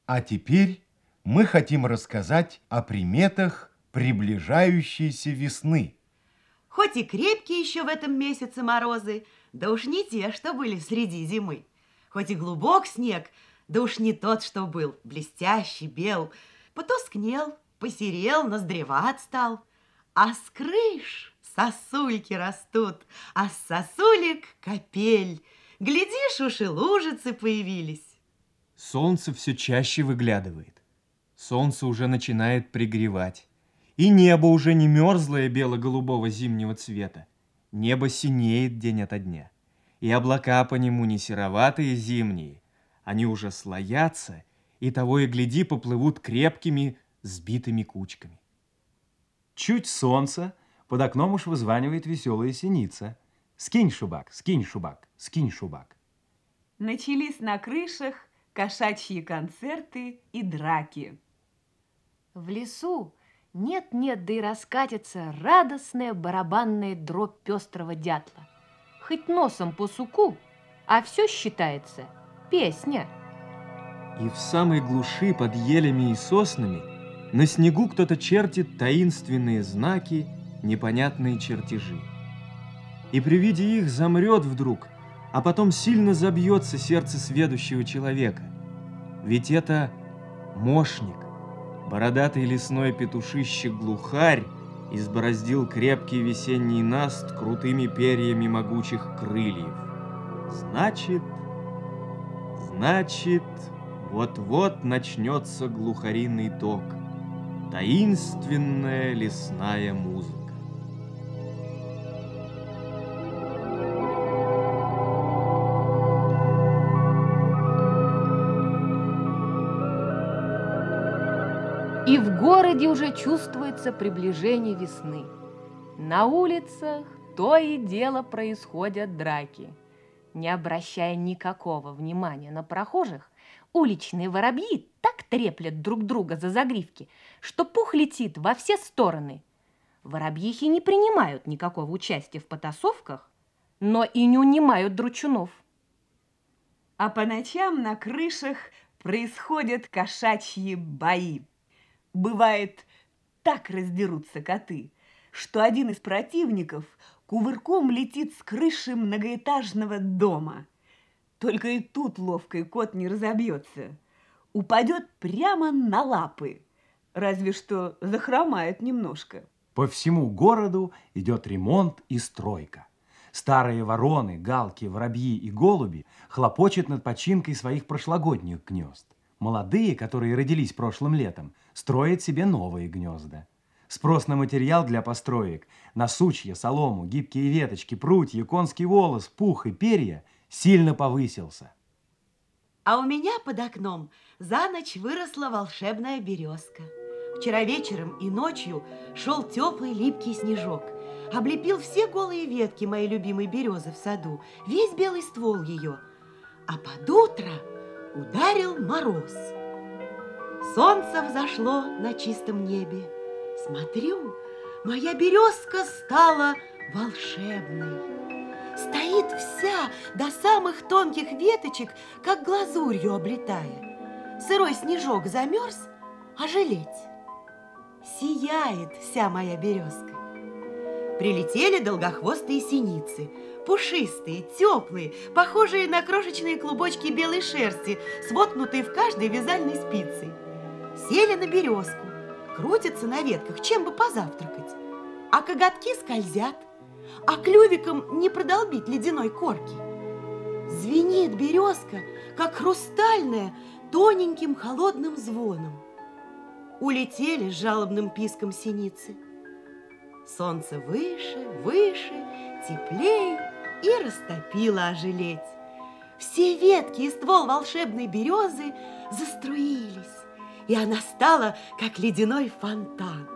А теперь мы хотим рассказать о приметах приближающейся весны. Хоть и крепкие еще в этом месяце морозы, да уж не те, что были среди зимы. Хоть и глубок снег, да уж не тот, что был, блестящий, бел. Потускнел, посерел, ноздреват стал. А с крыш сосульки растут, а с сосулек капель. Глядишь, уж и лужицы появились. Солнце все чаще выглядывает. Солнце уже начинает пригревать. И небо уже не мерзлое бело-голубого зимнего цвета. Небо синеет день ото дня. И облака по нему не сероватые зимние. Они уже слоятся, и того и гляди поплывут крепкими, сбитыми кучками. Чуть солнце, под окном уж вызванивает веселая синица. Скинь, шубак, скинь, шубак, скинь, шубак. Начались на крышах кошачьи концерты и драки. В лесу нет-нет, да и раскатится радостная барабанная дробь пестрого дятла. Хоть носом по суку, а все считается песня. И в самой глуши под елями и соснами на снегу кто-то чертит таинственные знаки, непонятные чертежи. И при виде их замрет вдруг, а потом сильно забьется сердце сведущего человека. Ведь это мошник, бородатый лесной петушище-глухарь, избороздил крепкий весенний наст крутыми перьями могучих крыльев. Значит, вот-вот начнется глухариный ток, таинственная лесная музыка. И в городе уже чувствуется приближение весны. На улицах то и дело происходят драки. Не обращая никакого внимания на прохожих, уличные воробьи так треплят друг друга за загривки, что пух летит во все стороны. Воробьихи не принимают никакого участия в потасовках, но и не унимают дручунов. А по ночам на крышах происходят кошачьи бои. Бывает, так раздерутся коты, что один из противников кувырком летит с крыши многоэтажного дома. Только и тут ловкий кот не разобьется. Упадет прямо на лапы, разве что захромает немножко. По всему городу идет ремонт и стройка. Старые вороны, галки, воробьи и голуби хлопочут над починкой своих прошлогодних гнезд. Молодые, которые родились прошлым летом, строят себе новые гнезда. Спрос на материал для построек, на сучья, солому, гибкие веточки, прутья, конский волос, пух и перья сильно повысился. А у меня под окном за ночь выросла волшебная березка. Вчера вечером и ночью шел теплый липкий снежок. Облепил все голые ветки моей любимой березы в саду, весь белый ствол ее. А под утро ударил мороз. Солнце взошло на чистом небе. Смотрю, моя березка стала волшебной. Стоит вся до самых тонких веточек, как глазурью облетая. Сырой снежок замерз, а жалеть. Сияет вся моя березка. Прилетели долгохвостые синицы, пушистые, теплые, похожие на крошечные клубочки белой шерсти, своткнутые в каждой вязальной спицей. Сели на березку, крутятся на ветках, чем бы позавтракать. А коготки скользят, а клювиком не продолбить ледяной корки. Звенит березка, как хрустальная, тоненьким холодным звоном. Улетели с жалобным писком синицы. Солнце выше, выше, теплей и растопило ожеледь. Все ветки и ствол волшебной березы заструились, и она стала, как ледяной фонтан.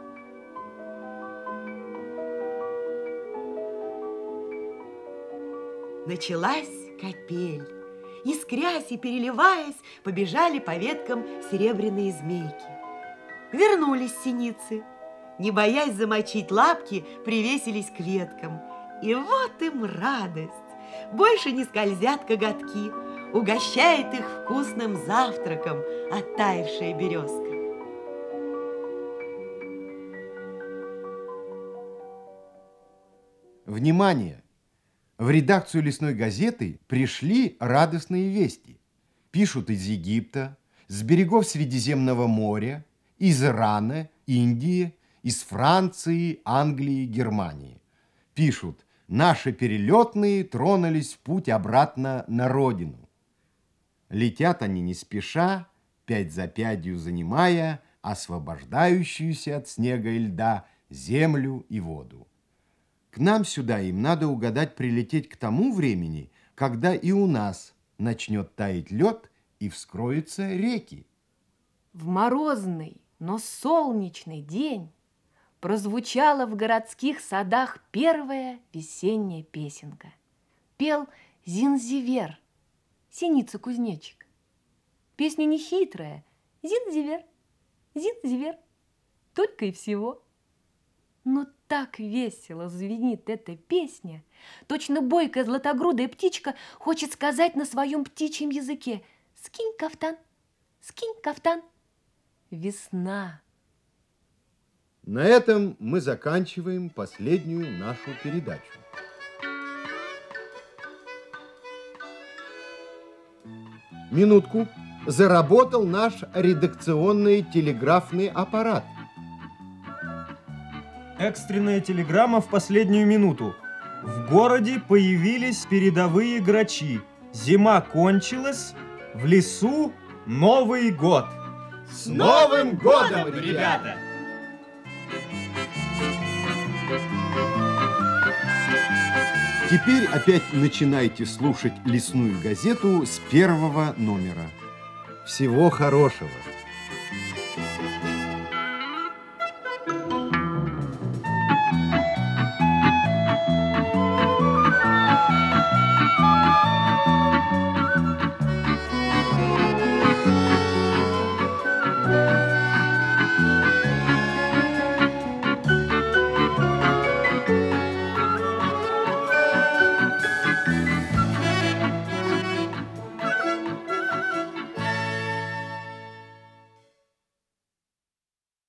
Началась капель. Искрясь и переливаясь, побежали по веткам серебряные змейки. Вернулись синицы. Не боясь замочить лапки, привесились к веткам. И вот им радость. Больше не скользят коготки. угощает их вкусным завтраком оттаившая березка. Внимание! В редакцию «Лесной газеты» пришли радостные вести. Пишут из Египта, с берегов Средиземного моря, из Ирана, Индии, из Франции, Англии, Германии. Пишут: наши перелетные тронулись в путь обратно на родину. Летят они не спеша, пять за пятью занимая освобождающуюся от снега и льда землю и воду. К нам сюда им надо угадать прилететь к тому времени, когда и у нас начнет таять лед и вскроются реки. В морозный, но солнечный день прозвучала в городских садах первая весенняя песенка. Пел Зинзивер, синица-кузнечик. Песня нехитрая. Зинзивер, Зинзивер, только и всего. Но так весело звенит эта песня, точно бойкая златогрудая птичка хочет сказать на своем птичьем языке: скинь кафтан, скинь кафтан. Весна. На этом мы заканчиваем последнюю нашу передачу. Минутку. Заработал наш редакционный телеграфный аппарат. Экстренная телеграмма в последнюю минуту. В городе появились передовые грачи. Зима кончилась, в лесу Новый год. С Новым годом, ребята! Теперь опять начинайте слушать «Лесную газету» с первого номера. Всего хорошего!